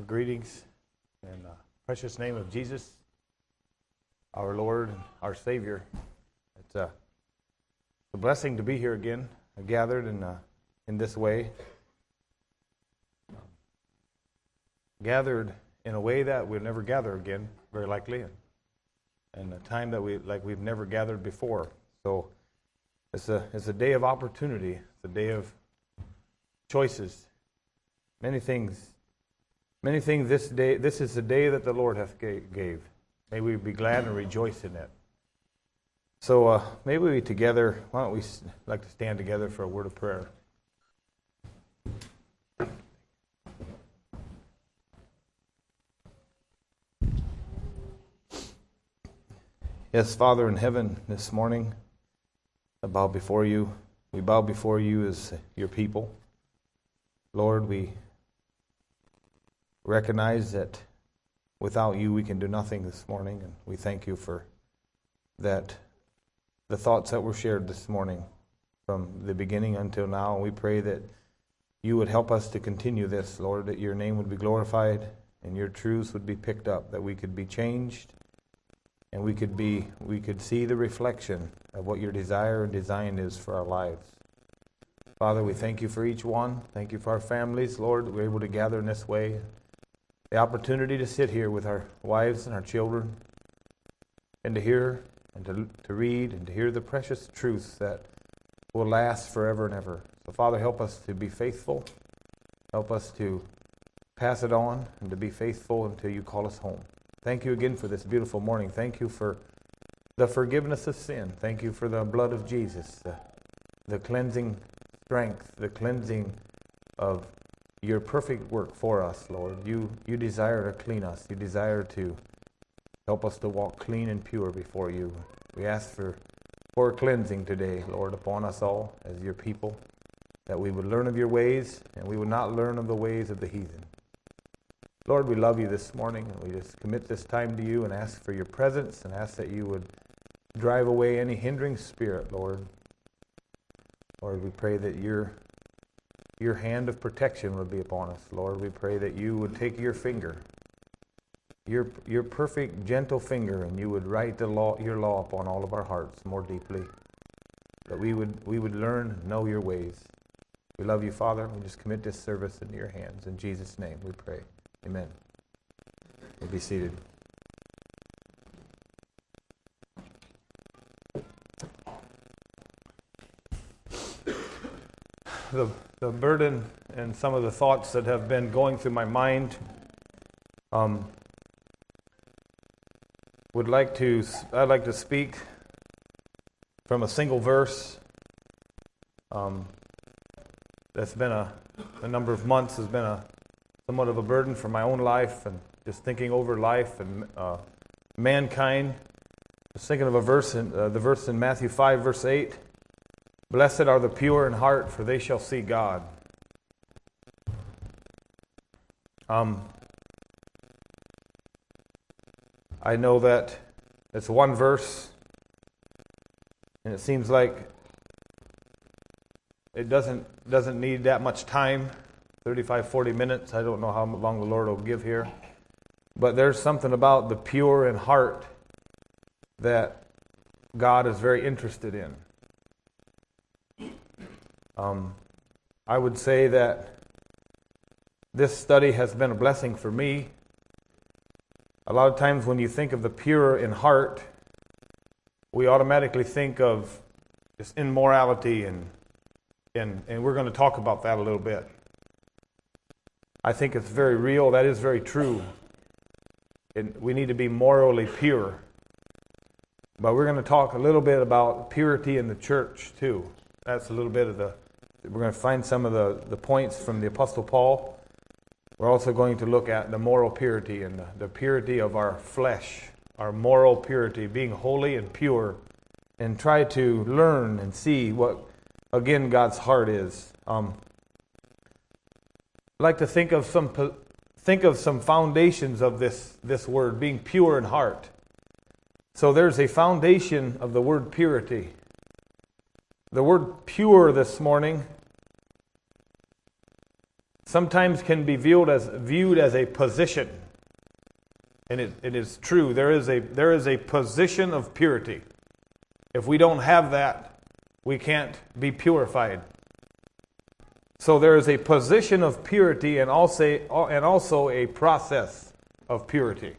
Greetings in the precious name of Jesus, our Lord and our Savior. It's a blessing to be here again, gathered in this way. Gathered in a way that we'll never gather again, very likely, and a time that we've never gathered before. So it's a day of opportunity. It's a day of choices. Many things this day. This is the day that the Lord hath gave. May we be glad and rejoice in it. So maybe we together, why don't we like to stand together for a word of prayer. Yes, Father in heaven, this morning, I bow before you. We bow before you as your people. Lord, we recognize that without you we can do nothing this morning, and we thank you for that, the thoughts that were shared this morning from the beginning until now. We pray that you would help us to continue this, Lord, that your name would be glorified and your truths would be picked up, that we could be changed and we could see the reflection of what your desire and design is for our lives. Father, we thank you for each one. Thank you for our families, Lord, that we're able to gather in this way. The opportunity to sit here with our wives and our children and to hear and to read and to hear the precious truths that will last forever and ever. So, Father, help us to be faithful. Help us to pass it on and to be faithful until you call us home. Thank you again for this beautiful morning. Thank you for the forgiveness of sin. Thank you for the blood of Jesus, the cleansing strength, the cleansing of your perfect work for us, Lord. You desire to clean us. You desire to help us to walk clean and pure before you. We ask for cleansing today, Lord, upon us all as your people, that we would learn of your ways and we would not learn of the ways of the heathen. Lord, we love you this morning, and we just commit this time to you and ask for your presence and ask that you would drive away any hindering spirit, Lord. Lord, we pray that your hand of protection would be upon us, Lord. We pray that you would take your finger, your perfect, gentle finger, and you would write your law upon all of our hearts more deeply, that we would learn and know your ways. We love you, Father. We just commit this service into your hands. In Jesus' name we pray. Amen. We'll be seated. The burden and some of the thoughts that have been going through my mind, I'd like to speak from a single verse that's been a number of months, has been somewhat of a burden for my own life and just thinking over life and mankind. I was thinking of the verse in Matthew 5, verse 8. Blessed are the pure in heart, for they shall see God. I know that it's one verse, and it seems like it doesn't need that much time, 35, 40 minutes. I don't know how long the Lord will give here. But there's something about the pure in heart that God is very interested in. I would say that this study has been a blessing for me. A lot of times when you think of the pure in heart, we automatically think of just immorality, and we're going to talk about that a little bit. I think it's very real. That is very true. And we need to be morally pure. But we're going to talk a little bit about purity in the church too. That's a little bit of we're going to find some of the points from the Apostle Paul. We're also going to look at the moral purity and the purity of our flesh, our moral purity, being holy and pure, and try to learn and see what, again, God's heart is. I'd like to think of some foundations of this word, being pure in heart. So there's a foundation of the word purity. The word pure this morning sometimes can be viewed as a position. And it is true. There is a position of purity. If we don't have that, we can't be purified. So there is a position of purity and also a process of purity.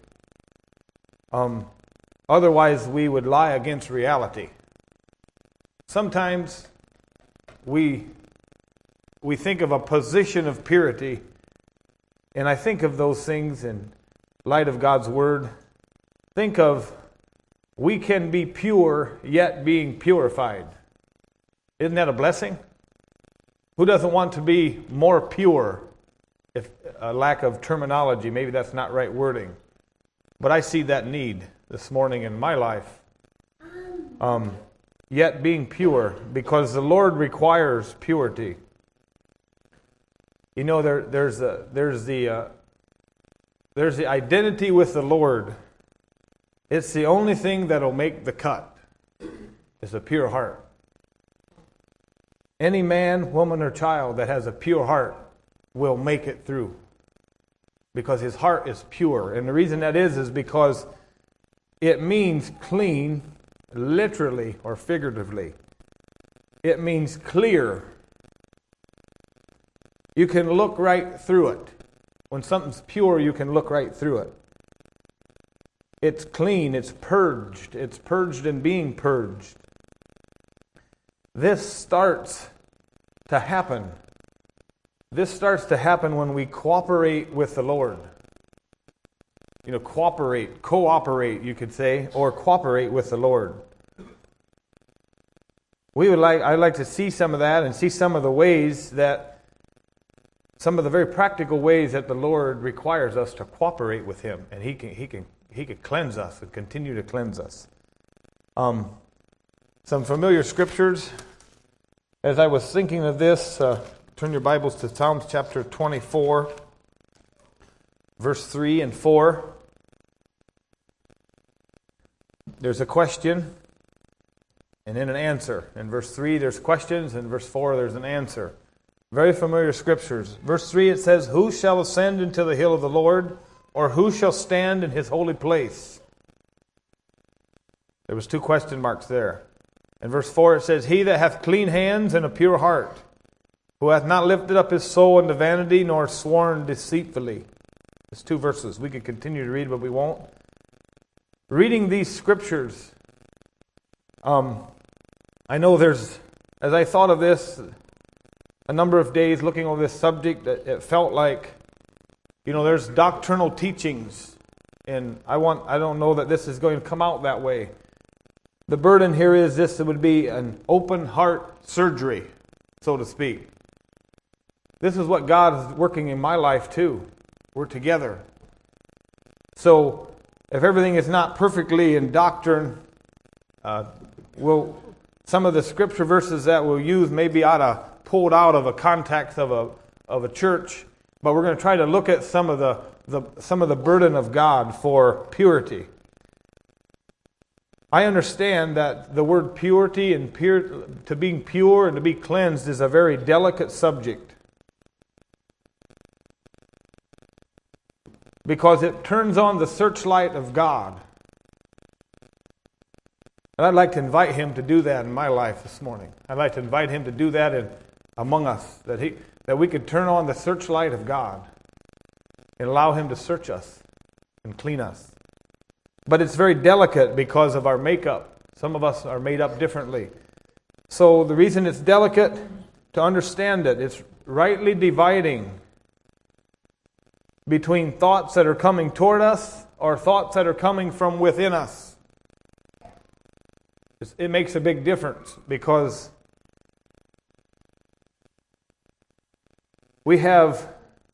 Otherwise, we would lie against reality. Sometimes we think of a position of purity, and I think of those things in light of God's Word. Think of, we can be pure yet being purified. Isn't that a blessing? Who doesn't want to be more pure? If a lack of terminology, maybe that's not right wording. But I see that need this morning in my life. Yet being pure, because the Lord requires purity. You know, there's the identity with the Lord. It's the only thing that'll make the cut. Is a pure heart. Any man, woman, or child that has a pure heart will make it through, because his heart is pure. And the reason that is because it means clean, literally or figuratively. It means clear. You can look right through it. When something's pure, you can look right through it. It's clean, it's purged. It's purged and being purged. This starts to happen. This starts to happen when we cooperate with the Lord. You know, cooperate, you could say, or cooperate with the Lord. I'd like to see some of that and see some of the very practical ways that the Lord requires us to cooperate with Him, and He can cleanse us and continue to cleanse us. Some familiar scriptures. As I was thinking of this, turn your Bibles to Psalms chapter 24, verse 3 and 4. There's a question and then an answer. In verse 3, there's questions. In verse 4, there's an answer. Very familiar scriptures. Verse 3, it says, "Who shall ascend into the hill of the Lord, or who shall stand in His holy place?" There was 2 question marks there. In verse 4 it says, "He that hath clean hands and a pure heart, who hath not lifted up his soul unto vanity, nor sworn deceitfully." It's 2 verses. We could continue to read, but we won't. Reading these scriptures, I know as I thought of this a number of days looking over this subject, that it felt like, there's doctrinal teachings, and I don't know that this is going to come out that way. The burden here is this: it would be an open heart surgery, so to speak. This is what God is working in my life too. We're together. So, if everything is not perfectly in doctrine, some of the scripture verses that we'll use may be pulled out of a context of a church, but we're going to try to look at some of the burden of God for purity. I understand that the word purity and to being pure and to be cleansed is a very delicate subject, because it turns on the searchlight of God. And I'd like to invite Him to do that in my life this morning. I'd like to invite Him to do that among us, that we could turn on the searchlight of God and allow Him to search us and clean us. But it's very delicate because of our makeup. Some of us are made up differently. So the reason it's delicate, to understand it's rightly dividing between thoughts that are coming toward us or thoughts that are coming from within us. It makes a big difference, because we have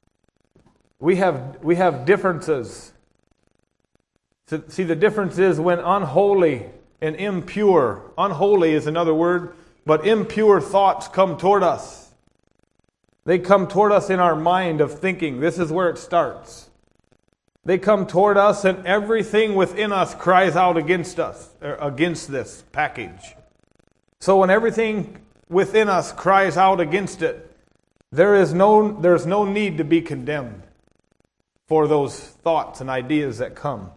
differences. See, the difference is when unholy and impure, unholy is another word, but impure thoughts come toward us. They come toward us in our mind of thinking. This is where it starts. They come toward us, and everything within us cries out against this package. So when everything within us cries out against it, There's no need to be condemned for those thoughts and ideas that come.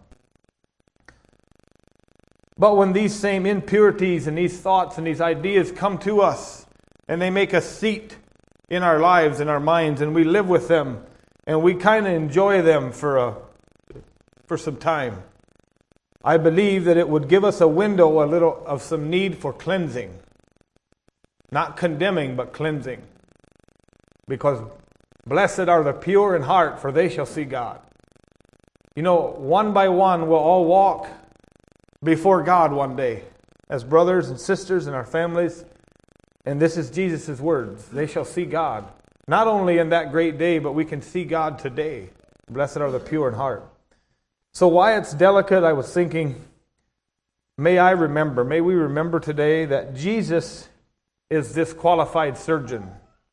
But when these same impurities and these thoughts and these ideas come to us, and they make a seat in our lives, in our minds, and we live with them, and we kind of enjoy them for some time, I believe that it would give us a window, a little of some need for cleansing. Not condemning, but cleansing. Because blessed are the pure in heart, for they shall see God. You know, one by one we'll all walk before God one day as brothers and sisters in our families. And this is Jesus' words. They shall see God. Not only in that great day, but we can see God today. Blessed are the pure in heart. So why it's delicate, I was thinking, may we remember today that Jesus is this qualified surgeon.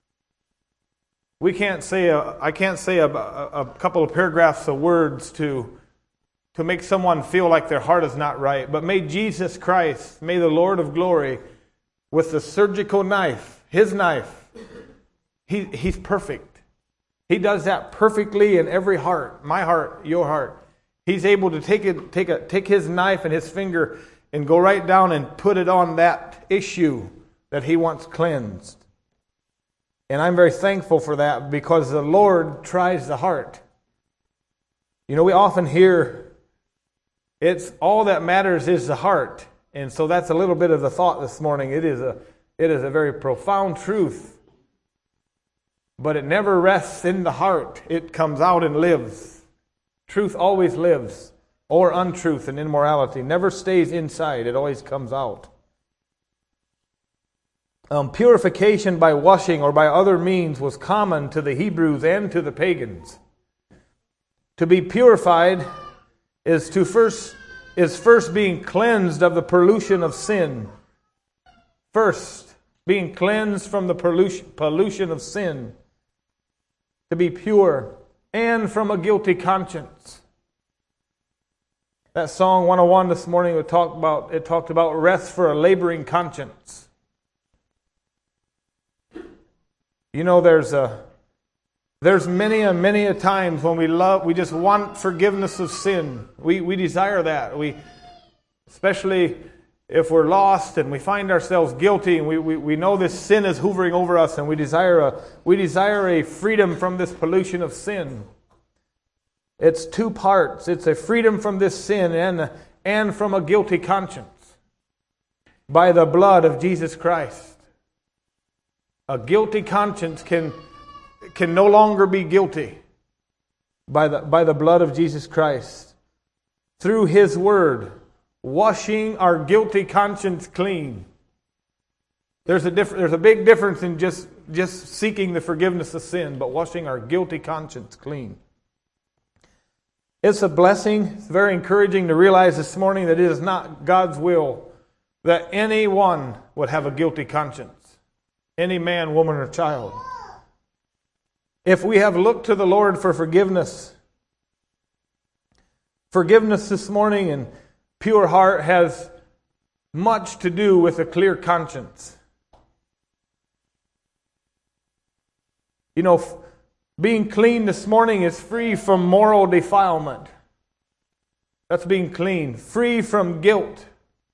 I can't say a couple of paragraphs of words to make someone feel like their heart is not right. But may Jesus Christ, may the Lord of glory, with the surgical knife, his knife, he's perfect. He does that perfectly in every heart, my heart, your heart. He's able to take his knife and his finger and go right down and put it on that issue that he wants cleansed. And I'm very thankful for that, because the Lord tries the heart. You know, we often hear it's all that matters is the heart. And so that's a little bit of the thought this morning. It is a very profound truth. But it never rests in the heart. It comes out and lives. Truth always lives. Or untruth and immorality never stays inside. It always comes out. Purification by washing or by other means was common to the Hebrews and to the pagans. To be purified is first being cleansed of the pollution of sin. First, being cleansed from the pollution of sin. To be pure and from a guilty conscience. That song 101 this morning it talked about rest for a laboring conscience. You know, there's many a times when we just want forgiveness of sin. We desire that. Especially if we're lost and we find ourselves guilty and we know this sin is hovering over us, and we desire a freedom from this pollution of sin. It's two parts. It's a freedom from this sin and from a guilty conscience by the blood of Jesus Christ. A guilty conscience can no longer be guilty by the blood of Jesus Christ. Through His Word, washing our guilty conscience clean. There's a big difference in just seeking the forgiveness of sin, but washing our guilty conscience clean. It's a blessing. It's very encouraging to realize this morning that it is not God's will that anyone would have a guilty conscience. Any man, woman, or child. If we have looked to the Lord for forgiveness this morning and pure heart has much to do with a clear conscience. You know, being clean this morning is free from moral defilement. That's being clean. Free from guilt.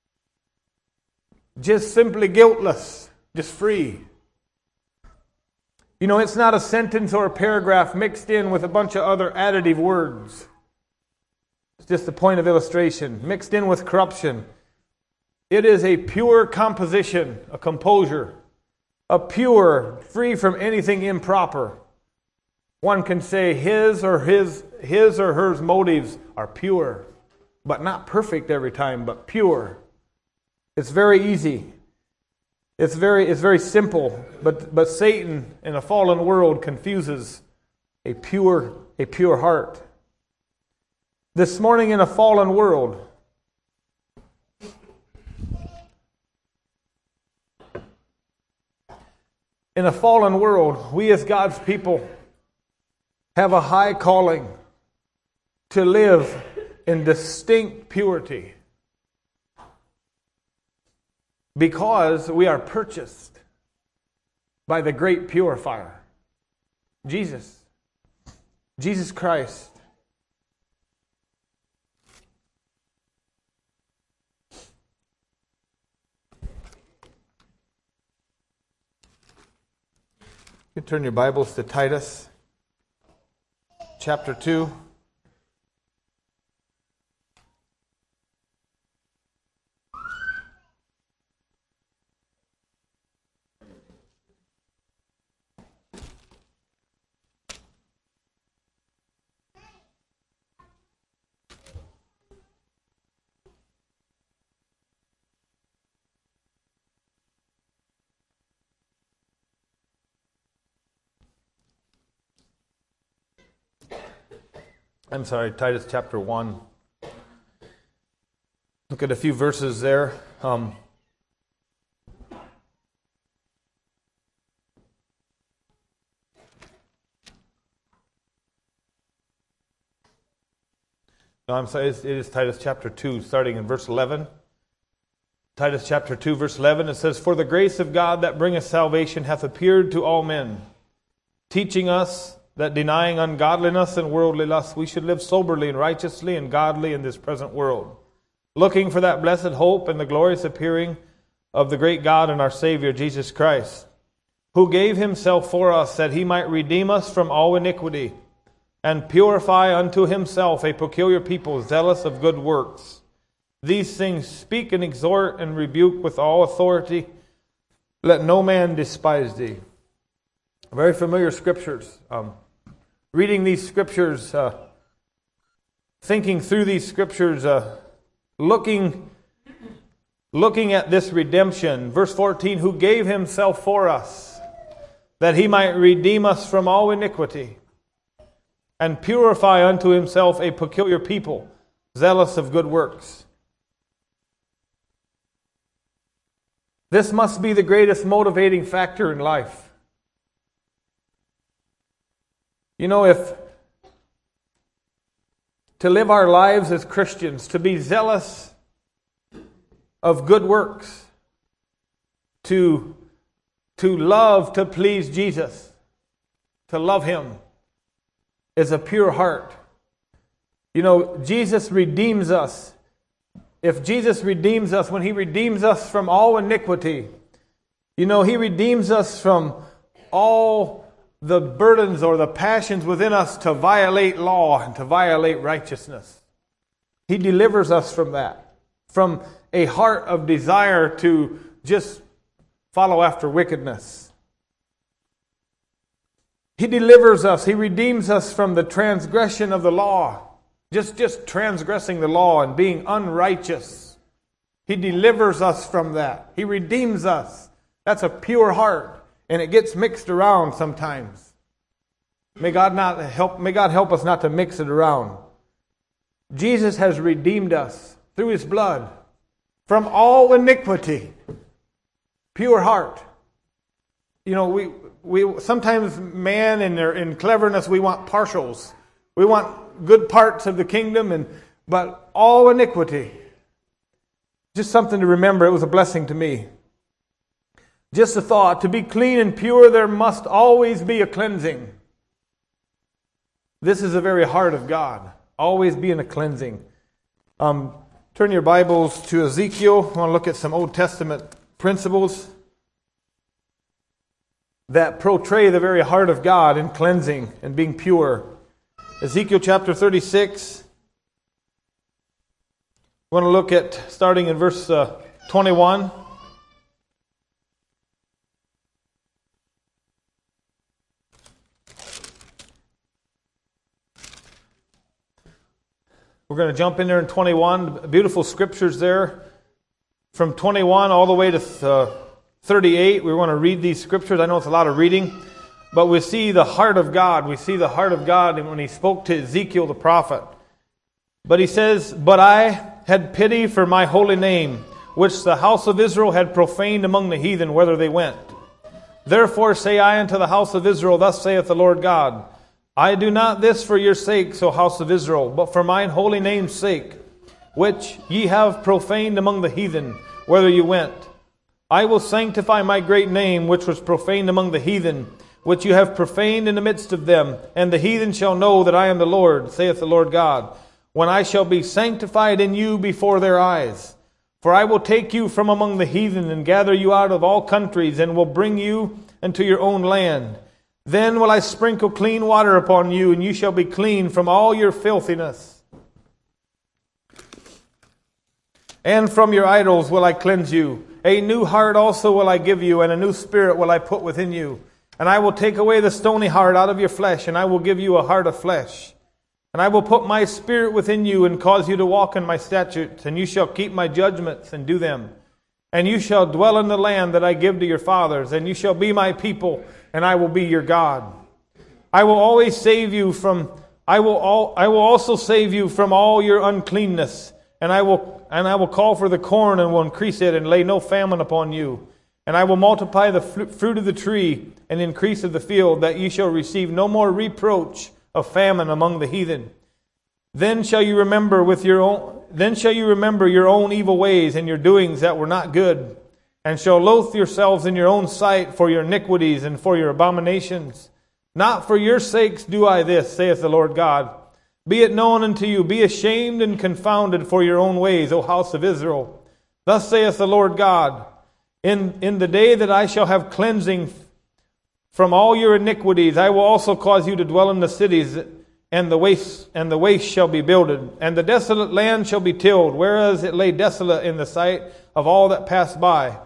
Just simply guiltless. Just free. You know, it's not a sentence or a paragraph mixed in with a bunch of other additive words. It's just a point of illustration. Mixed in with corruption. It is a pure composition, a composure. A pure, free from anything improper. One can say his or her motives are pure. But not perfect every time, but pure. It's very easy. It's very simple, but Satan in a fallen world confuses a pure heart. This morning in a fallen world, we as God's people have a high calling to live in distinct purity. Because we are purchased by the great purifier. Jesus. Jesus Christ. You can turn your Bibles to Titus chapter 2. Titus chapter 1. Look at a few verses there. It is Titus chapter 2, starting in verse 11. Titus chapter 2, verse 11, it says, "For the grace of God that bringeth salvation hath appeared to all men, teaching us that denying ungodliness and worldly lust, we should live soberly and righteously and godly in this present world, looking for that blessed hope and the glorious appearing of the great God and our Savior Jesus Christ, who gave himself for us that he might redeem us from all iniquity and purify unto himself a peculiar people zealous of good works. These things speak and exhort and rebuke with all authority. Let no man despise thee." Very familiar scriptures. Reading these scriptures, thinking through these scriptures, looking at this redemption. Verse 14, "Who gave himself for us, that he might redeem us from all iniquity, and purify unto himself a peculiar people, zealous of good works." This must be the greatest motivating factor in life. You know, if to live our lives as Christians, to be zealous of good works, to love, to please Jesus, to love Him, is a pure heart. You know, Jesus redeems us. If Jesus redeems us, when He redeems us from all iniquity, you know, He redeems us from all the burdens or the passions within us to violate law and to violate righteousness. He delivers us from that, from a heart of desire to just follow after wickedness. He delivers us, He redeems us from the transgression of the law, just transgressing the law and being unrighteous. He delivers us from that. He redeems us. That's a pure heart. And it gets mixed around sometimes. May God help us not to mix it around. Jesus has redeemed us through His blood from all iniquity. Pure heart. You know, we sometimes man in cleverness we want partials. We want good parts of the kingdom but all iniquity. Just something to remember. It was a blessing to me. Just a thought, to be clean and pure, there must always be a cleansing. This is the very heart of God, always being a cleansing. Turn your Bibles to Ezekiel. I want to look at some Old Testament principles that portray the very heart of God in cleansing and being pure. Ezekiel chapter 36. I want to look at, starting in verse 21. We're going to jump in there in 21. Beautiful scriptures there. From 21 all the way to 38. We want to read these scriptures. I know it's a lot of reading. But we see the heart of God. We see the heart of God when He spoke to Ezekiel the prophet. But He says, "But I had pity for my holy name, which the house of Israel had profaned among the heathen, whither they went. Therefore say I unto the house of Israel, Thus saith the Lord God, I do not this for your sakes, O house of Israel, but for mine holy name's sake, which ye have profaned among the heathen, whither you went. I will sanctify my great name, which was profaned among the heathen, which you have profaned in the midst of them. And the heathen shall know that I am the Lord, saith the Lord God, when I shall be sanctified in you before their eyes. For I will take you from among the heathen, and gather you out of all countries, and will bring you into your own land. Then will I sprinkle clean water upon you, and you shall be clean from all your filthiness. And from your idols will I cleanse you. A new heart also will I give you, and a new spirit will I put within you. And I will take away the stony heart out of your flesh, and I will give you a heart of flesh. And I will put my spirit within you, and cause you to walk in my statutes, and you shall keep my judgments and do them. And you shall dwell in the land that I give to your fathers, and you shall be my people, and I will be your God. I will always save you from I will also save you from all your uncleanness, and I will call for the corn and will increase it, and lay no famine upon you. And I will multiply the fruit of the tree and increase of the field, that ye shall receive no more reproach of famine among the heathen. Then shall you remember your own evil ways and your doings that were not good, and shall loathe yourselves in your own sight for your iniquities and for your abominations. Not for your sakes do I this, saith the Lord God. Be it known unto you, be ashamed and confounded for your own ways, O house of Israel. Thus saith the Lord God, in the day that I shall have cleansing from all your iniquities, I will also cause you to dwell in the cities, and the waste shall be builded, and the desolate land shall be tilled, whereas it lay desolate in the sight of all that passed by.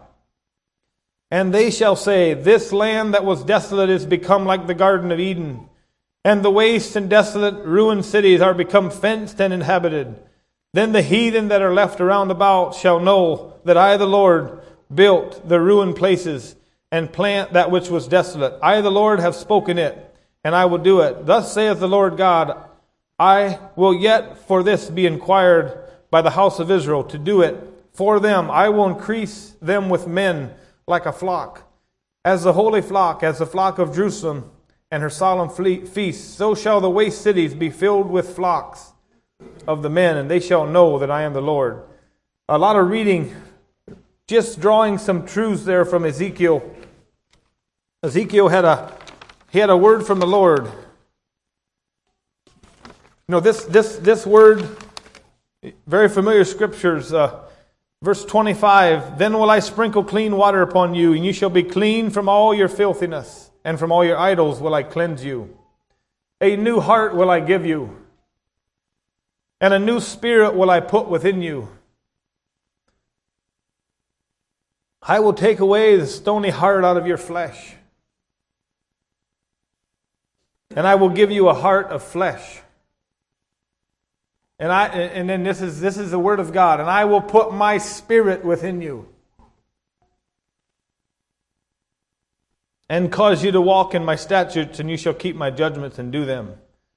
And they shall say, this land that was desolate is become like the Garden of Eden, and the waste and desolate ruined cities are become fenced and inhabited. Then the heathen that are left around about shall know that I, the Lord, built the ruined places, and plant that which was desolate. I, the Lord, have spoken it, and I will do it. Thus saith the Lord God, I will yet for this be inquired by the house of Israel, to do it for them. I will increase them with men like a flock. As the holy flock, as the flock of Jerusalem and her solemn feasts, so shall the waste cities be filled with flocks of the men, and they shall know that I am the Lord. A lot of reading, just drawing some truths there from Ezekiel. Ezekiel had a word from the Lord. You know, this word, very familiar scriptures. Verse 25, then will I sprinkle clean water upon you, and you shall be clean from all your filthiness, and from all your idols will I cleanse you. A new heart will I give you, and a new spirit will I put within you. I will take away the stony heart out of your flesh, and I will give you a heart of flesh. And then this is the word of God. And I will put my spirit within you, and cause you to walk in my statutes, and you shall keep my judgments and do them.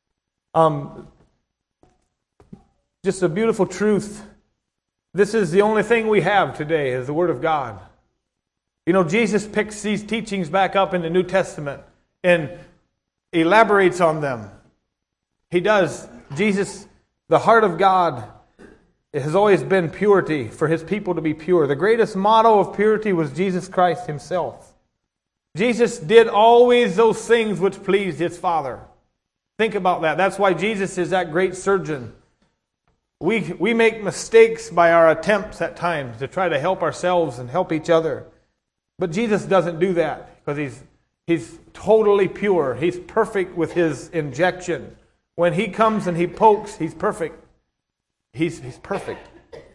Just a beautiful truth. This is the only thing we have today, is the word of God. You know, Jesus picks these teachings back up in the New Testament and elaborates on them. He does. Jesus, the heart of God, has always been purity, for His people to be pure. The greatest model of purity was Jesus Christ Himself. Jesus did always those things which pleased His Father. Think about that. That's why Jesus is that great surgeon. We make mistakes by our attempts at times to try to help ourselves and help each other. But Jesus doesn't do that, because He's totally pure. He's perfect with His injection. When He comes and He pokes, He's perfect. He's perfect.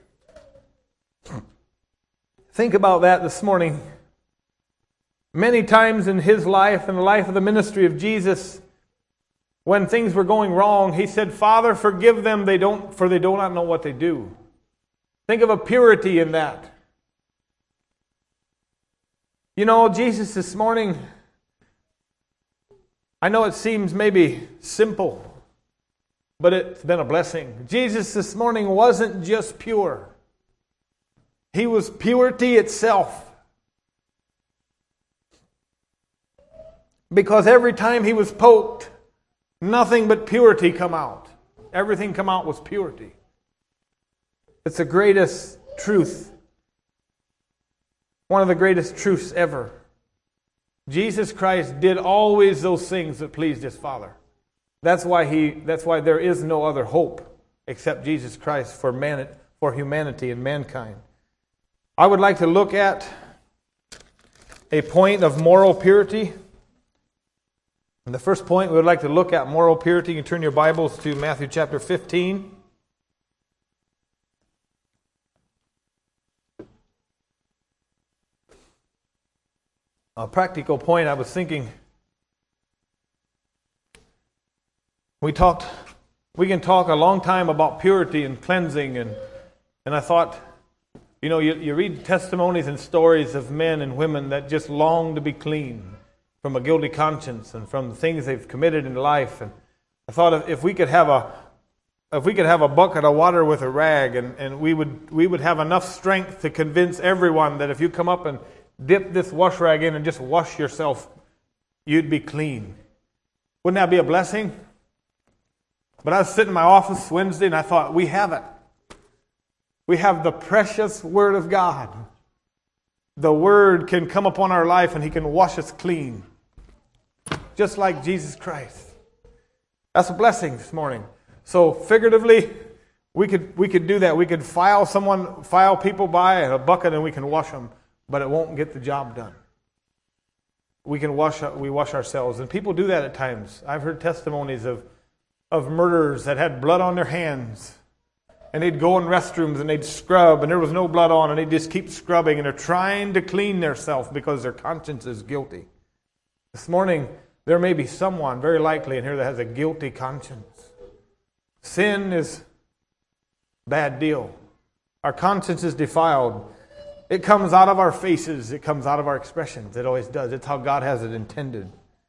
Think about that this morning. Many times in His life and the life of the ministry of Jesus, when things were going wrong, He said, Father, forgive them, for they do not know what they do. Think of a purity in that. You know, Jesus this morning, I know it seems maybe simple, but it's been a blessing. Jesus this morning wasn't just pure. He was purity itself. Because every time He was poked, nothing but purity come out. Everything come out was purity. It's the greatest truth. One of the greatest truths ever. Jesus Christ did always those things that pleased His Father. That's why there is no other hope except Jesus Christ for humanity and mankind. I would like to look at a point of moral purity. And the first point we would like to look at moral purity. You can turn your Bibles to Matthew chapter 15. A practical point, I was thinking, we can talk a long time about purity and cleansing, and I thought, you read testimonies and stories of men and women that just long to be clean from a guilty conscience and from the things they've committed in life. And I thought if we could have a bucket of water with a rag, and we would have enough strength to convince everyone that if you come up and dip this wash rag in and just wash yourself, you'd be clean. Wouldn't that be a blessing? But I was sitting in my office Wednesday and I thought, we have it. We have the precious Word of God. The Word can come upon our life and He can wash us clean. Just like Jesus Christ. That's a blessing this morning. So figuratively, we could do that. We could file people by in a bucket and we can wash them. But it won't get the job done. We wash ourselves. And people do that at times. I've heard testimonies of murderers that had blood on their hands. And they'd go in restrooms and they'd scrub and there was no blood on and they'd just keep scrubbing and they're trying to clean themselves because their conscience is guilty. This morning, there may be someone, very likely in here, that has a guilty conscience. Sin is a bad deal. Our conscience is defiled. It comes out of our faces. It comes out of our expressions. It always does. It's how God has it intended.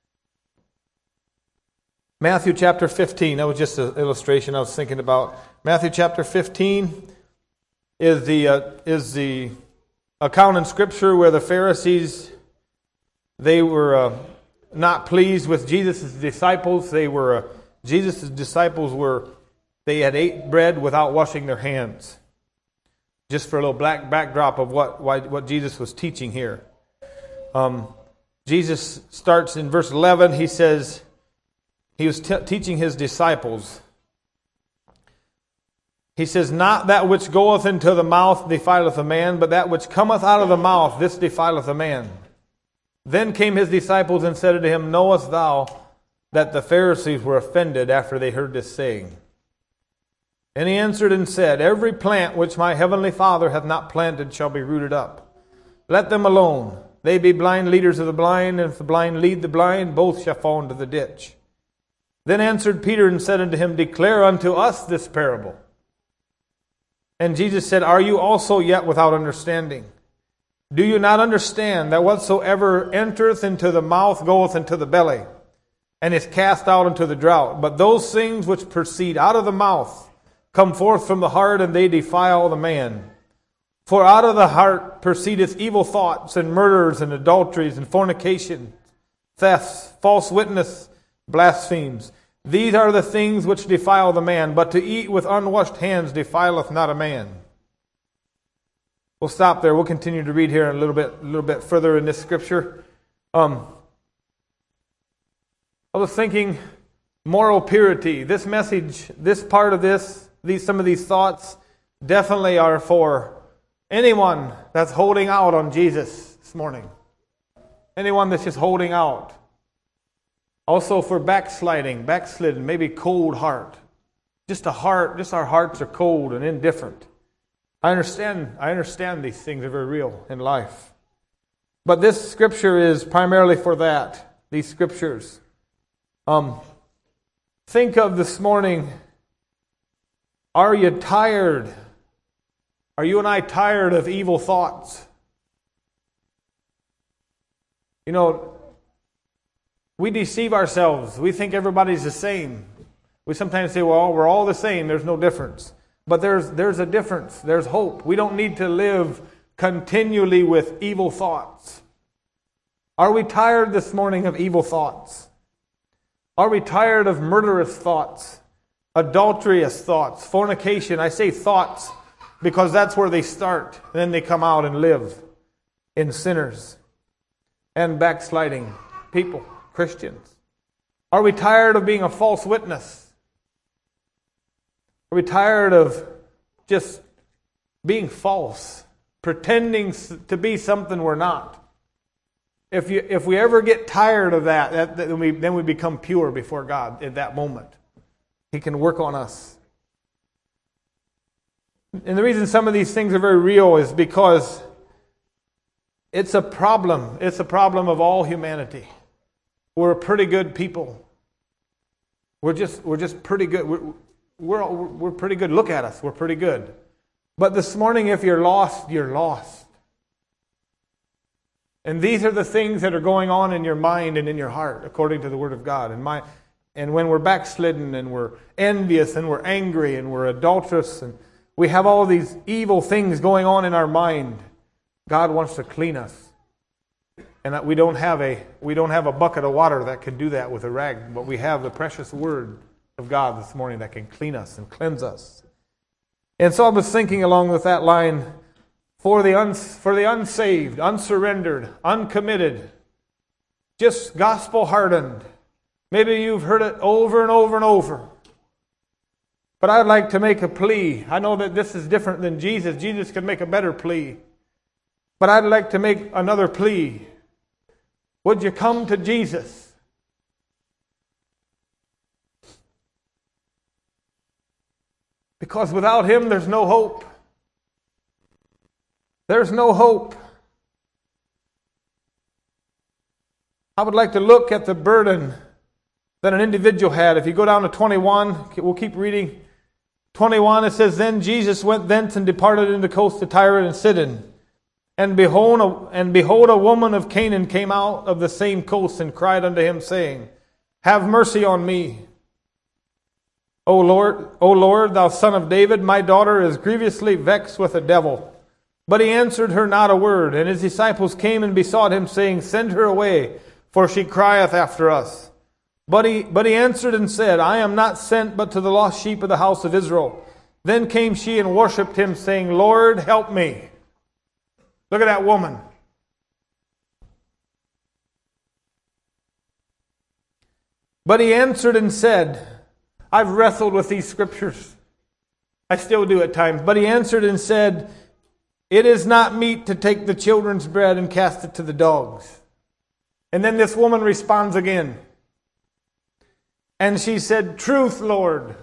Matthew chapter 15. That was just an illustration I was thinking about. Matthew chapter 15 is the account in Scripture where the Pharisees, they were not pleased with Jesus' disciples. Jesus' disciples they had ate bread without washing their hands. Just for a little backdrop of what Jesus was teaching here. Jesus starts in verse 11. He says, he was teaching His disciples. He says, not that which goeth into the mouth defileth a man, but that which cometh out of the mouth, this defileth a man. Then came His disciples and said unto Him, knowest thou that the Pharisees were offended after they heard this saying? And He answered and said, every plant which my heavenly Father hath not planted shall be rooted up. Let them alone. They be blind leaders of the blind, and if the blind lead the blind, both shall fall into the ditch. Then answered Peter and said unto Him, declare unto us this parable. And Jesus said, are you also yet without understanding? Do you not understand that whatsoever entereth into the mouth goeth into the belly, and is cast out into the drought? But those things which proceed out of the mouth come forth from the heart, and they defile the man. For out of the heart proceedeth evil thoughts, and murders, and adulteries, and fornication, thefts, false witness, blasphemies. These are the things which defile the man, but to eat with unwashed hands defileth not a man. We'll stop there. We'll continue to read here a little bit further in this scripture. I was thinking moral purity. This message, this part of this, some of these thoughts definitely are for anyone that's holding out on Jesus this morning. Anyone that's just holding out. Also for backslidden, maybe cold heart. Just our hearts are cold and indifferent. I understand these things are very real in life. But this scripture is primarily for that. These scriptures. Think of this morning, are you tired? Are you and I tired of evil thoughts? We deceive ourselves. We think everybody's the same. We sometimes say, well, we're all the same. There's no difference. But there's a difference. There's hope. We don't need to live continually with evil thoughts. Are we tired this morning of evil thoughts? Are we tired of murderous thoughts, adulterous thoughts, fornication? I say thoughts because that's where they start. And then they come out and live in sinners. and backsliding people, Christians? Are we tired of being a false witness? Are we tired of just being false, pretending to be something we're not? If we ever get tired of that, then we become pure before God at that moment. He can work on us. And the reason some of these things are very real is because it's a problem. It's a problem of all humanity. We're a pretty good people. We're just pretty good. We're pretty good. Look at us. We're pretty good. But this morning, if you're lost, you're lost. And these are the things that are going on in your mind and in your heart, according to the Word of God. And when we're backslidden and we're envious and we're angry and we're adulterous and we have all these evil things going on in our mind, God wants to clean us. And we don't have a bucket of water that can do that with a rag, but we have the precious Word of God this morning that can clean us and cleanse us. And so I was thinking along with that line, for the unsaved, unsurrendered, uncommitted, just gospel hardened. Maybe you've heard it over and over and over. But I'd like to make a plea. I know that this is different than Jesus. Jesus could make a better plea. But I'd like to make another plea. Would you come to Jesus? Because without Him, there's no hope. There's no hope. I would like to look at the burden that an individual had. If you go down to 21, we'll keep reading. 21, it says, Then Jesus went thence and departed into the coast of Tyre and Sidon. And behold, a woman of Canaan came out of the same coast and cried unto him, saying, Have mercy on me, O Lord, thou son of David, my daughter is grievously vexed with a devil. But he answered her not a word. And his disciples came and besought him, saying, Send her away, for she crieth after us. But he answered and said, I am not sent but to the lost sheep of the house of Israel. Then came she and worshipped him, saying, Lord, help me. Look at that woman. But he answered and said, I've wrestled with these scriptures. I still do at times. But he answered and said, It is not meet to take the children's bread and cast it to the dogs. And then this woman responds again. And she said, Truth, Lord.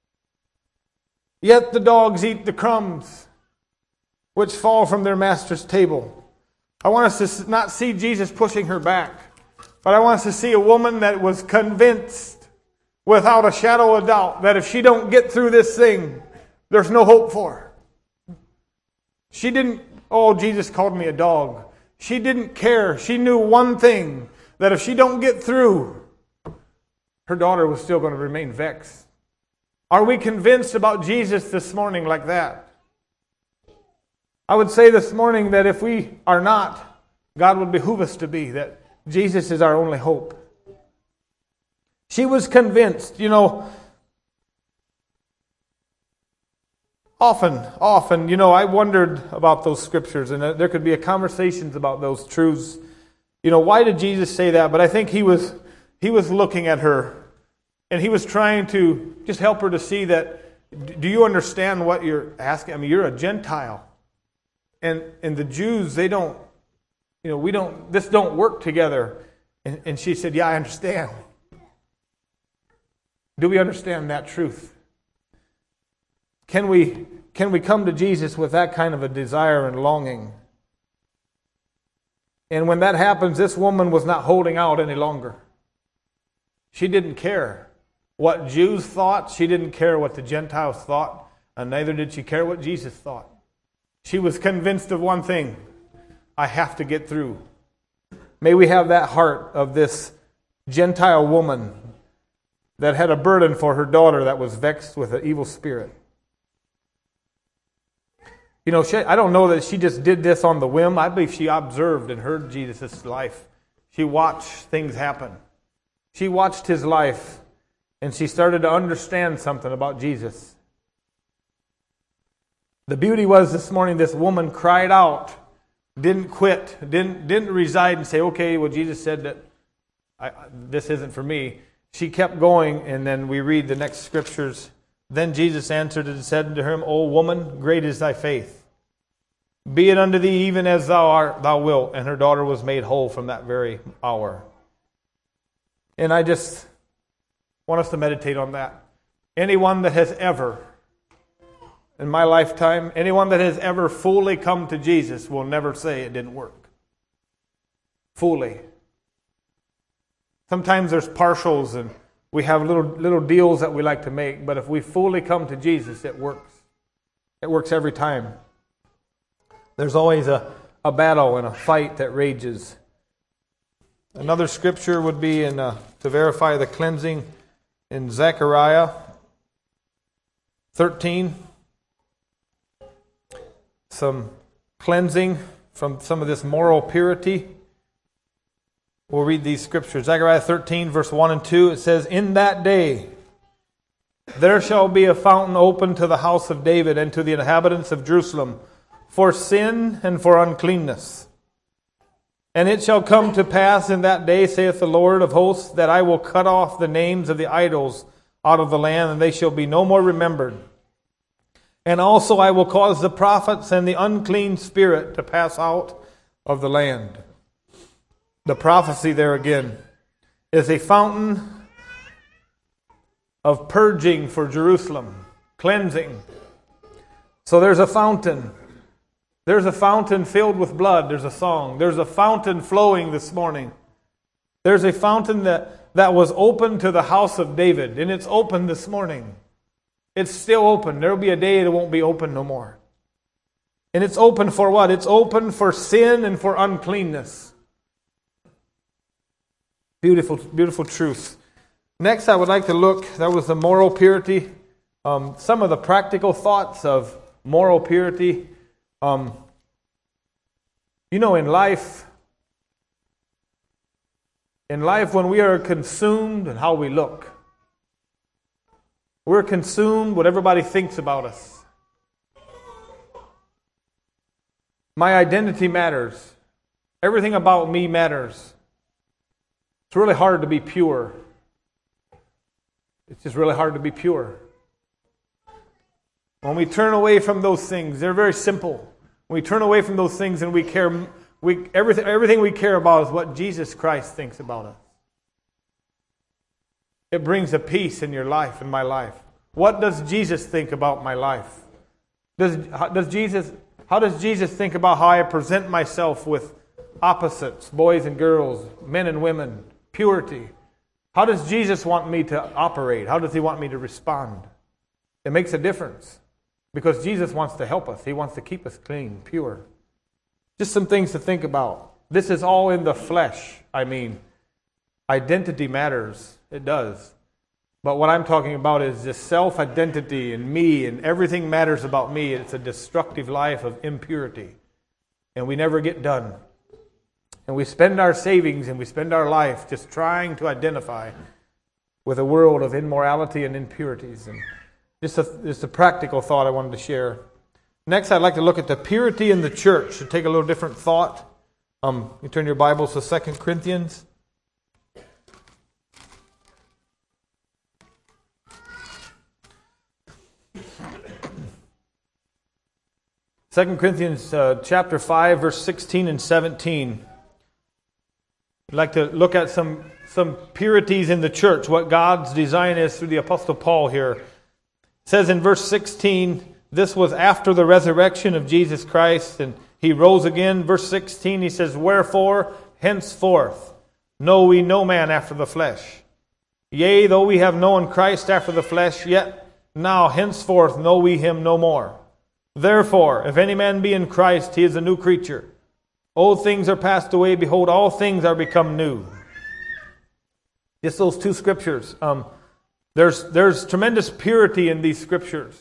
Yet the dogs eat the crumbs which fall from their master's table. I want us to not see Jesus pushing her back, but I want us to see a woman that was convinced without a shadow of doubt that if she don't get through this thing, there's no hope for her. She didn't, Jesus called me a dog. She didn't care. She knew one thing, that if she don't get through, her daughter was still going to remain vexed. Are we convinced about Jesus this morning like that? I would say this morning that if we are not, God would behoove us to be, that Jesus is our only hope. She was convinced, often, I wondered about those scriptures, and there could be conversations about those truths. Why did Jesus say that? But I think he was looking at her, and he was trying to just help her to see that, do you understand what you're asking? I mean, you're a Gentile. And the Jews, they don't, this don't work together. And she said, yeah, I understand. Do we understand that truth? Can we come to Jesus with that kind of a desire and longing? And when that happens, this woman was not holding out any longer. She didn't care what Jews thought. She didn't care what the Gentiles thought. And neither did she care what Jesus thought. She was convinced of one thing. I have to get through. May we have that heart of this Gentile woman that had a burden for her daughter that was vexed with an evil spirit. I don't know that she just did this on the whim. I believe she observed and heard Jesus' life. She watched things happen. She watched his life, and she started to understand something about Jesus. The beauty was this morning, this woman cried out didn't quit, didn't reside and say, okay, well, Jesus said that this isn't for me. She kept going, and then we read the next scriptures. Then Jesus answered and said unto him, O woman, great is thy faith. Be it unto thee even as thou wilt. And her daughter was made whole from that very hour. And I just want us to meditate on that. Anyone that has ever, in my lifetime, anyone that has ever fully come to Jesus will never say it didn't work. Fully. Sometimes there's partials and we have little deals that we like to make, but if we fully come to Jesus, it works. It works every time. There's always a battle and a fight that rages. Another scripture would be to verify the cleansing in Zechariah 13. Some cleansing from some of this moral purity. We'll read these scriptures. Zechariah 13, verse 1 and 2. It says, In that day there shall be a fountain open to the house of David and to the inhabitants of Jerusalem for sin and for uncleanness. And it shall come to pass in that day, saith the Lord of hosts, that I will cut off the names of the idols out of the land, and they shall be no more remembered. And also I will cause the prophets and the unclean spirit to pass out of the land. The prophecy there again is a fountain of purging for Jerusalem, cleansing. So there's a fountain. There's a fountain filled with blood. There's a song. There's a fountain flowing this morning. There's a fountain that was open to the house of David, and it's open this morning. It's still open. There will be a day it won't be open no more. And it's open for what? It's open for sin and for uncleanness. Beautiful, beautiful truth. Next, I would like to look, that was the moral purity. Some of the practical thoughts of moral purity. In life, when we are consumed in how we look, we're consumed what everybody thinks about us. My identity matters. Everything about me matters. It's really hard to be pure. It's just really hard to be pure. When we turn away from those things, they're very simple. When we turn away from those things and we care, everything we care about is what Jesus Christ thinks about us. It brings a peace in your life, in my life. What does Jesus think about my life? How does Jesus think about how I present myself with opposites, boys and girls, men and women? Purity. How does Jesus want me to operate? How does He want me to respond? It makes a difference because Jesus wants to help us. He wants to keep us clean, pure. Just some things to think about. This is all in the flesh. Identity matters. It does. But what I'm talking about is just self-identity and me, and everything matters about me. It's a destructive life of impurity. And we never get done. And we spend our savings and we spend our life just trying to identify with a world of immorality and impurities. And just a practical thought I wanted to share. Next, I'd like to look at the purity in the church. To take a little different thought. You turn your Bibles to 2 Corinthians. Second Corinthians chapter 5, verse 16 and 17. I'd like to look at some purities in the church, what God's design is through the Apostle Paul here. It says in verse 16, this was after the resurrection of Jesus Christ, and He rose again. Verse 16, he says, Wherefore, henceforth, know we no man after the flesh. Yea, though we have known Christ after the flesh, yet now henceforth know we Him no more. Therefore, if any man be in Christ, he is a new creature. Old things are passed away. Behold, all things are become new. Just those two scriptures. There's tremendous purity in these scriptures.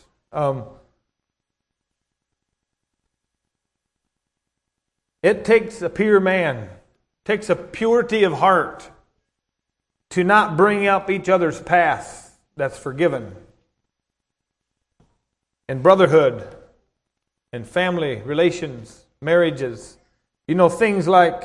It takes a pure man, takes a purity of heart to not bring up each other's past that's forgiven. And brotherhood and family relations, marriages, You know, things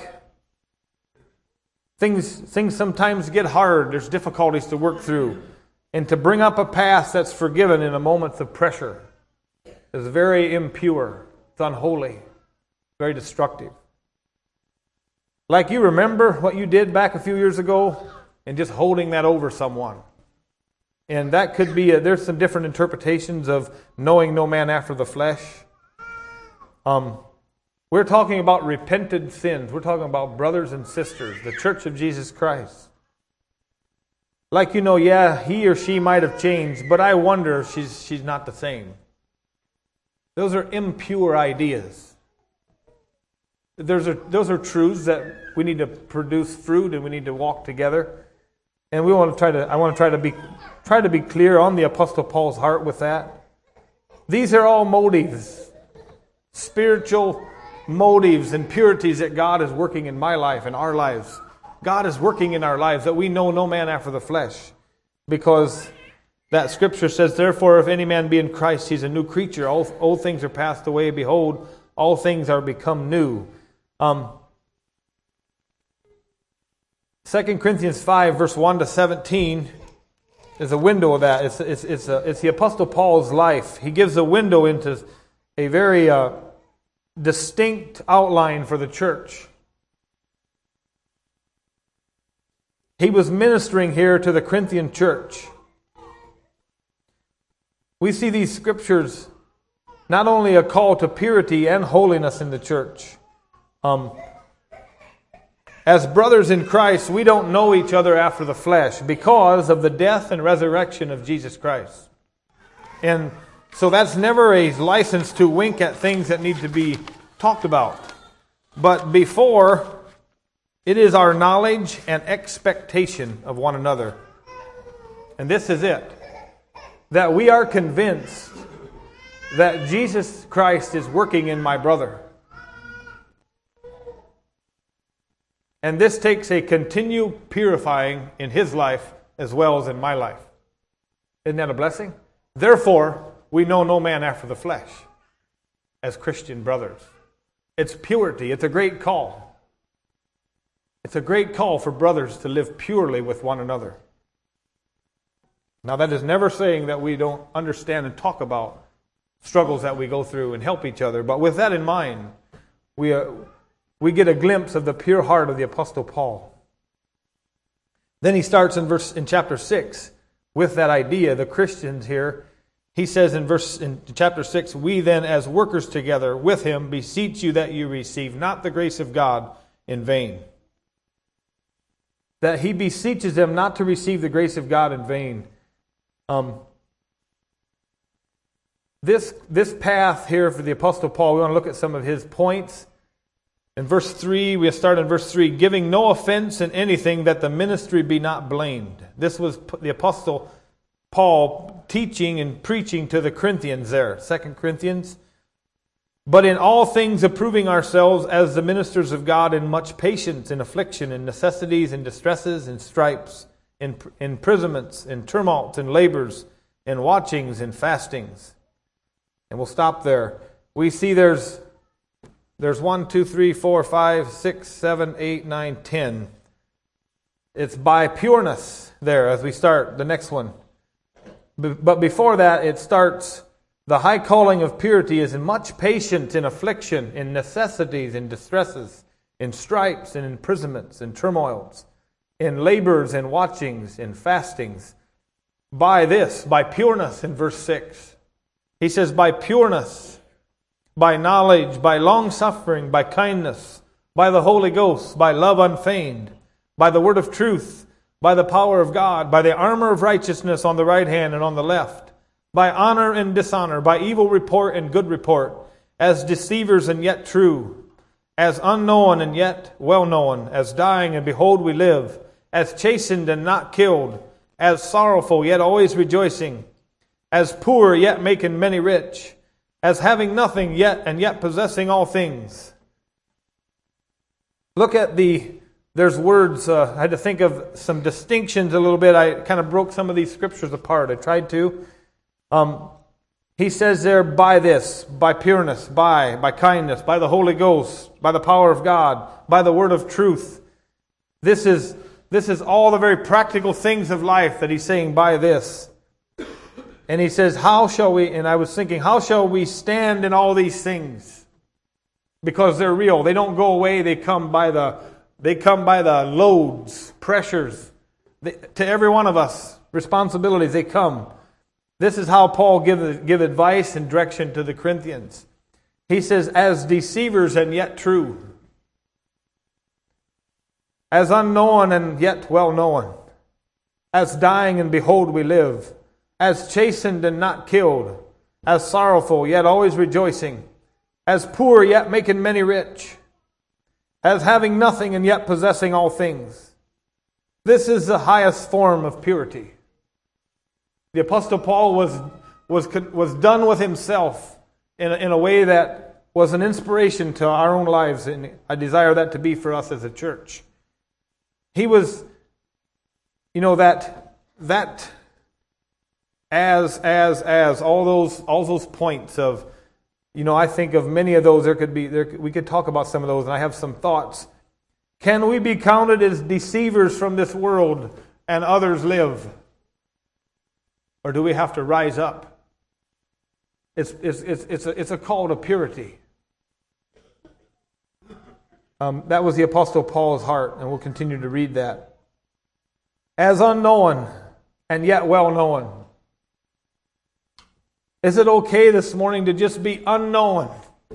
sometimes get hard. There's difficulties to work through. And to bring up a past that's forgiven in a moment of pressure is very impure. It's unholy. Very destructive. Like you remember what you did back a few years ago and just holding that over someone. And that could be, there's some different interpretations of knowing no man after the flesh. We're talking about repented sins. We're talking about brothers and sisters, the Church of Jesus Christ. Like, you know, yeah, he or she might have changed, but I wonder if she's not the same. Those are impure ideas. Those are truths that we need to produce fruit and we need to walk together. And I want to try to be clear on the Apostle Paul's heart with that. These are all motives, spiritual motives and purities that God is working in my life and our lives. God is working in our lives that we know no man after the flesh. Because that scripture says, therefore, if any man be in Christ, he's a new creature. Old things are passed away. Behold, all things are become new. 2 Corinthians 5, verse 1 to 17 is a window of that. It's the Apostle Paul's life. He gives a window into a very distinct outline for the church. He was ministering here to the Corinthian church. We see these scriptures not only a call to purity and holiness in the church. As brothers in Christ, we don't know each other after the flesh because of the death and resurrection of Jesus Christ. And so that's never a license to wink at things that need to be talked about. But before, it is our knowledge and expectation of one another. And this is it. That we are convinced that Jesus Christ is working in my brother. And this takes a continued purifying in his life as well as in my life. Isn't that a blessing? Therefore, we know no man after the flesh as Christian brothers. It's purity. It's a great call. It's a great call for brothers to live purely with one another. Now, that is never saying that we don't understand and talk about struggles that we go through and help each other. But with that in mind, we get a glimpse of the pure heart of the Apostle Paul. Then he starts in chapter 6 with that idea. The Christians here, he says in chapter 6, we then as workers together with him beseech you that you receive not the grace of God in vain. That he beseeches them not to receive the grace of God in vain. This path here for the Apostle Paul, we want to look at some of his points. In verse 3, we start in verse 3, giving no offense in anything that the ministry be not blamed. This was the Apostle Paul teaching and preaching to the Corinthians there, 2 Corinthians. But in all things approving ourselves as the ministers of God in much patience, in affliction, in necessities, in distresses, in stripes, in imprisonments, in tumults, in labors, in watchings, in fastings. And we'll stop there. We see there's 1, 2, 3, 4, 5, 6, 7, 8, 9, 10. It's by pureness there as we start the next one. But before that, it starts, the high calling of purity is in much patience, in affliction, in necessities, in distresses, in stripes, in imprisonments, in turmoils, in labors, in watchings, in fastings. By pureness in verse 6. He says, by pureness, by knowledge, by long-suffering, by kindness, by the Holy Ghost, by love unfeigned, by the word of truth, by the power of God, by the armor of righteousness on the right hand and on the left, by honor and dishonor, by evil report and good report, as deceivers and yet true, as unknown and yet well known, as dying and behold we live, as chastened and not killed, as sorrowful yet always rejoicing, as poor yet making many rich, as having nothing yet and yet possessing all things. Look at there's words, I had to think of some distinctions a little bit. I kind of broke some of these scriptures apart. I tried to. He says there, by this, by pureness, by kindness, by the Holy Ghost, by the power of God, by the word of truth. This is all the very practical things of life that he's saying by this. And he says, how shall we, and I was thinking, how shall we stand in all these things? Because they're real. They don't go away. They come by the loads, pressures. To every one of us, responsibilities, they come. This is how Paul give advice and direction to the Corinthians. He says, as deceivers and yet true. As unknown and yet well known. As dying and behold we live. As chastened and not killed. As sorrowful yet always rejoicing. As poor yet making many rich. As having nothing and yet possessing all things. This is the highest form of purity. The Apostle Paul was done with himself in a way that was an inspiration to our own lives, and I desire that to be for us as a church. He was, that as all those points of, I think of many of those. We could talk about some of those, and I have some thoughts. Can we be counted as deceivers from this world and others live? Or do we have to rise up? It's a call to purity. That was the Apostle Paul's heart, and we'll continue to read that. As unknown and yet well known. Is it okay this morning to just be unknown?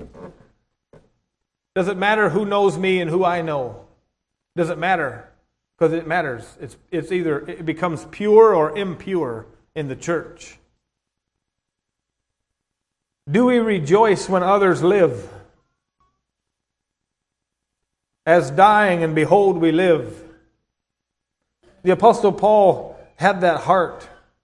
Does it matter who knows me and who I know? Does it matter? Because it matters. It's either it becomes pure or impure in the church. Do we rejoice when others live? As dying and behold we live. The Apostle Paul had that heart.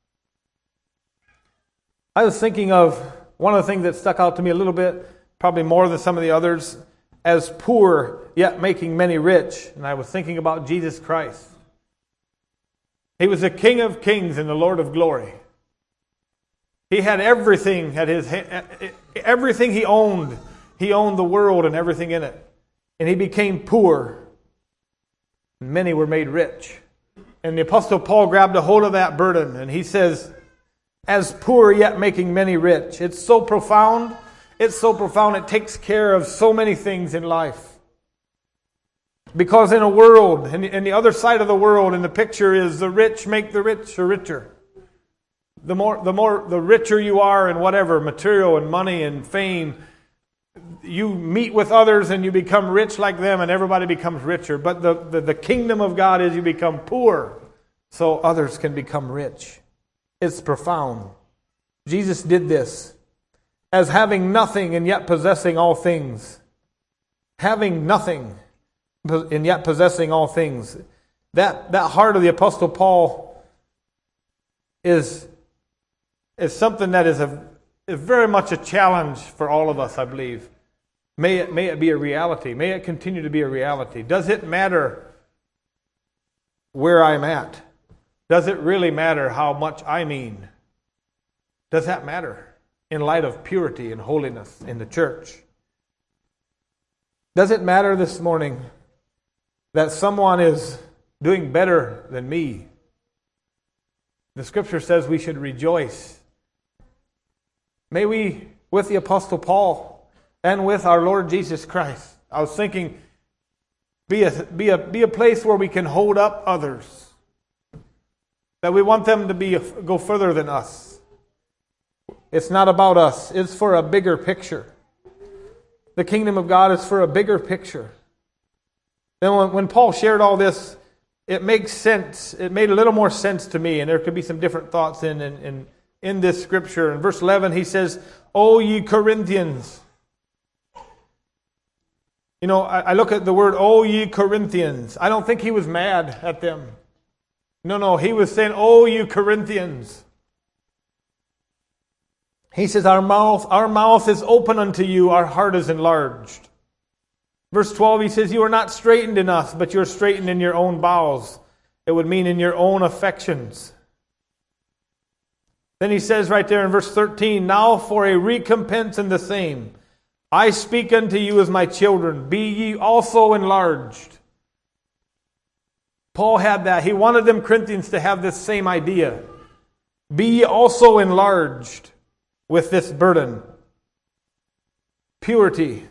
I was thinking of one of the things that stuck out to me a little bit, probably more than some of the others, as poor yet making many rich. And I was thinking about Jesus Christ. He was the King of kings and the Lord of glory. He had everything at his hand, everything he owned. He owned the world and everything in it. And he became poor. And many were made rich. And the Apostle Paul grabbed a hold of that burden, and he says, as poor yet making many rich. It's so profound. It's so profound. It takes care of so many things in life. Because in a world, and the other side of the world, and the picture is the rich make the rich richer. The richer you are in whatever, material and money and fame, you meet with others and you become rich like them, and everybody becomes richer. But the kingdom of God is you become poor so others can become rich. It's profound. Jesus did this as having nothing and yet possessing all things. Having nothing and yet possessing all things. That heart of the Apostle Paul is something that is very much a challenge for all of us, I believe. May it be a reality. May it continue to be a reality. Does it matter where I'm at? Does it really matter how much I mean? Does that matter in light of purity and holiness in the church? Does it matter this morning that someone is doing better than me? The Scripture says we should rejoice. May we, with the Apostle Paul and with our Lord Jesus Christ, I was thinking, be a place where we can hold up others. That we want them to go further than us. It's not about us. It's for a bigger picture. The kingdom of God is for a bigger picture. Then when Paul shared all this, it makes sense. It made a little more sense to me, and there could be some different thoughts in this scripture. In verse 11, he says, "O ye Corinthians." I look at the word, "O ye Corinthians." I don't think he was mad at them. No, he was saying, "O you Corinthians." He says, our mouth is open unto you, our heart is enlarged. Verse 12, he says, you are not straitened in us, but you're straitened in your own bowels. It would mean in your own affections. Then he says right there in verse 13, now for a recompense in the same, I speak unto you as my children, be ye also enlarged. Paul had that. He wanted them Corinthians to have this same idea. Be ye also enlarged with this burden. Purity.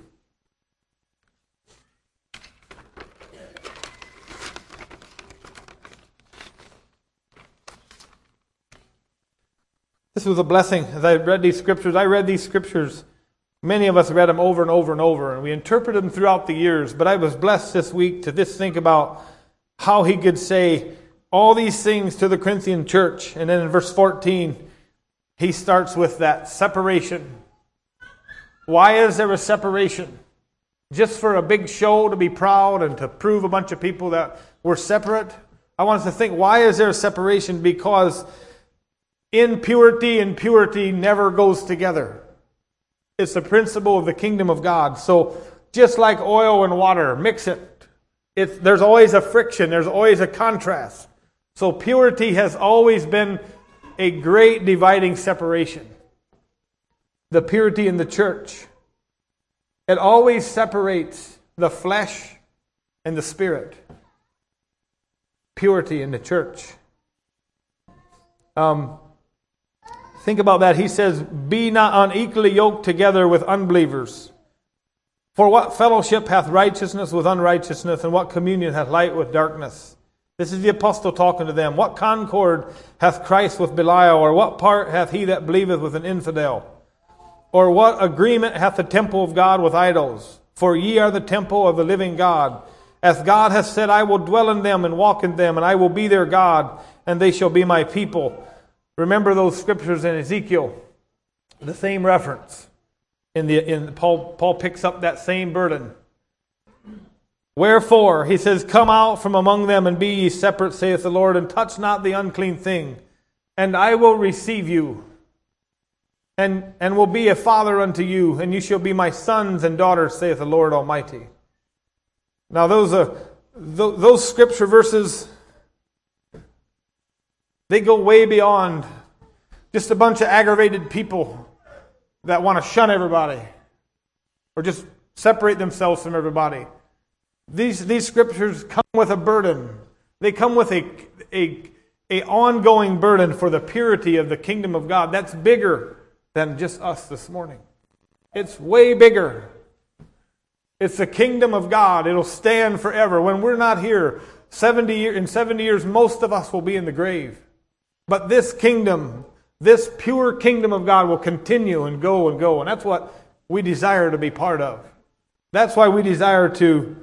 This was a blessing as I read these scriptures. I read these scriptures. Many of us read them over and over and over, and we interpreted them throughout the years. But I was blessed this week to just think about how he could say all these things to the Corinthian church. And then in verse 14, he starts with that separation. Why is there a separation? Just for a big show to be proud and to prove a bunch of people that we're separate? I want us to think, why is there a separation? Because impurity and purity never goes together. It's the principle of the kingdom of God. So just like oil and water, mix it. There's always a friction. There's always a contrast. So purity has always been a great dividing separation. The purity in the church. It always separates the flesh and the spirit. Purity in the church. Think about that. He says, be not unequally yoked together with unbelievers. For what fellowship hath righteousness with unrighteousness, and what communion hath light with darkness? This is the apostle talking to them. What concord hath Christ with Belial, or what part hath he that believeth with an infidel? Or what agreement hath the temple of God with idols? For ye are the temple of the living God. As God hath said, I will dwell in them and walk in them, and I will be their God, and they shall be my people. Remember those scriptures in Ezekiel. The same reference. Paul picks up that same burden. Wherefore, he says, come out from among them and be ye separate, saith the Lord, and touch not the unclean thing, and I will receive you, and will be a father unto you, and you shall be my sons and daughters, saith the Lord Almighty. Now those scripture verses, they go way beyond just a bunch of aggravated people that want to shun everybody or just separate themselves from everybody. These scriptures come with a burden. They come with a ongoing burden for the purity of the kingdom of God. That's bigger than just us this morning. It's way bigger. It's the kingdom of God. It'll stand forever. When we're not here, in 70 years, most of us will be in the grave. But this kingdom, this pure kingdom of God will continue and go and go. And that's what we desire to be part of. That's why we desire to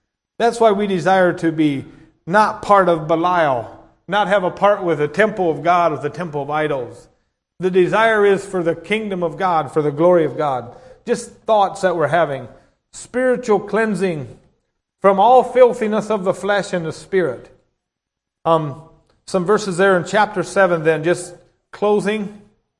be not part of Belial, not have a part with the temple of God, with the temple of idols. The desire is for the kingdom of God, for the glory of God. Just thoughts that we're having. Spiritual cleansing from all filthiness of the flesh and the spirit. Some verses there in chapter 7 then, just closing.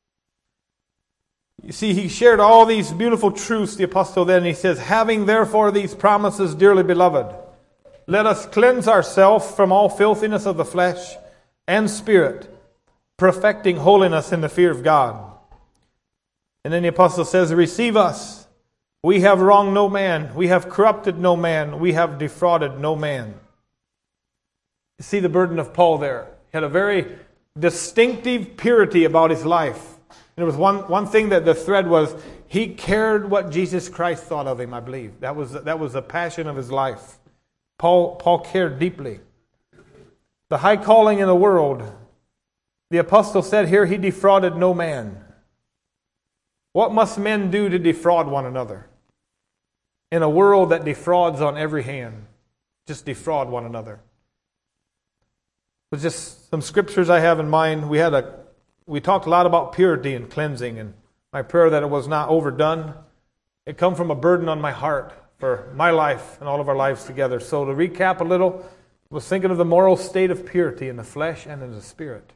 You see, he shared all these beautiful truths, the apostle then. He says, having therefore these promises, dearly beloved, let us cleanse ourselves from all filthiness of the flesh and spirit, perfecting holiness in the fear of God. And then the apostle says, receive us. We have wronged no man. We have corrupted no man. We have defrauded no man. You see the burden of Paul there. He had a very distinctive purity about his life. And there was one thing that the thread was, he cared what Jesus Christ thought of him, I believe. That was the passion of his life. Paul cared deeply. The high calling in the world, the apostle said here, he defrauded no man. What must men do to defraud one another? In a world that defrauds on every hand, just defraud one another. It's just some scriptures I have in mind. We talked a lot about purity and cleansing, and my prayer that it was not overdone. It come from a burden on my heart for my life and all of our lives together. So to recap a little, I was thinking of the moral state of purity in the flesh and in the spirit.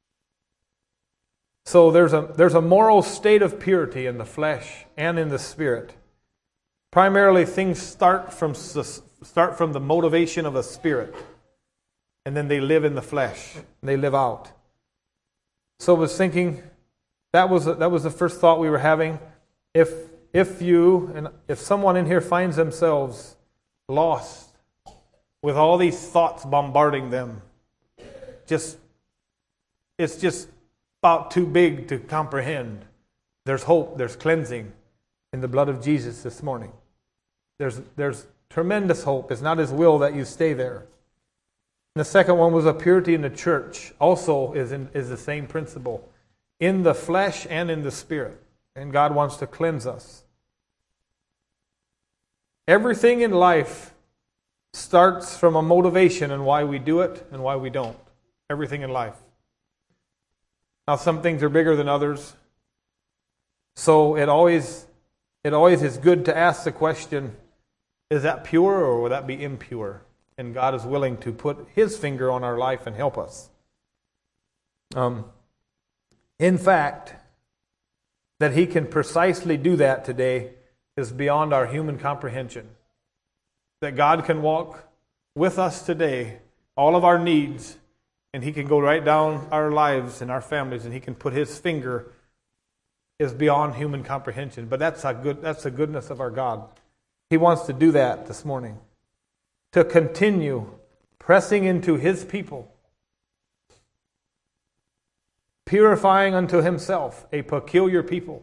So there's a moral state of purity in the flesh and in the spirit. Primarily, things start from the motivation of the spirit, and then they live in the flesh. And they live out. So I was thinking, That was the first thought we were having. If you and if someone in here finds themselves lost with all these thoughts bombarding them, it's just about too big to comprehend. There's hope, there's cleansing in the blood of Jesus this morning. There's tremendous hope. It's not His will that you stay there. And the second one was a purity in the church. Also is the same principle. In the flesh and in the spirit. And God wants to cleanse us. Everything in life starts from a motivation and why we do it and why we don't. Everything in life. Now some things are bigger than others. So it always is good to ask the question, is that pure or will that be impure? And God is willing to put His finger on our life and help us. In fact, that He can precisely do that today is beyond our human comprehension. That God can walk with us today, all of our needs, and He can go right down our lives and our families, and He can put His finger is beyond human comprehension. But that's the goodness of our God. He wants to do that this morning. To continue pressing into His people, purifying unto Himself a peculiar people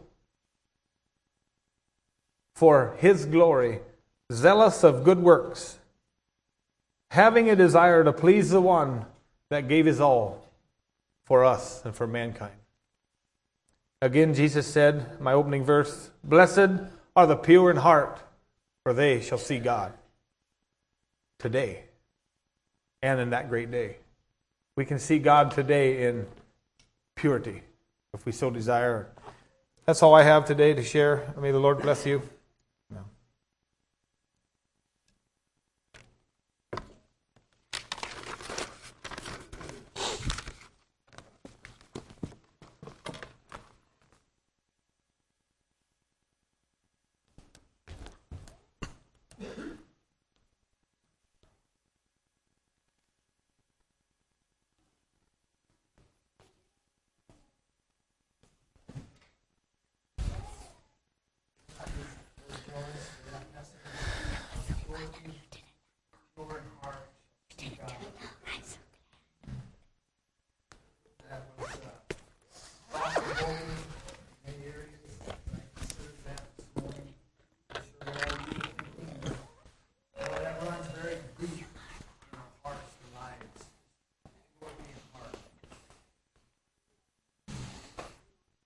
for His glory, zealous of good works, having a desire to please the one that gave His all for us and for mankind. Again, Jesus said, my opening verse, blessed are the pure in heart, for they shall see God. Today and in that great day. We can see God today in purity, if we so desire. That's all I have today to share. May the Lord bless you.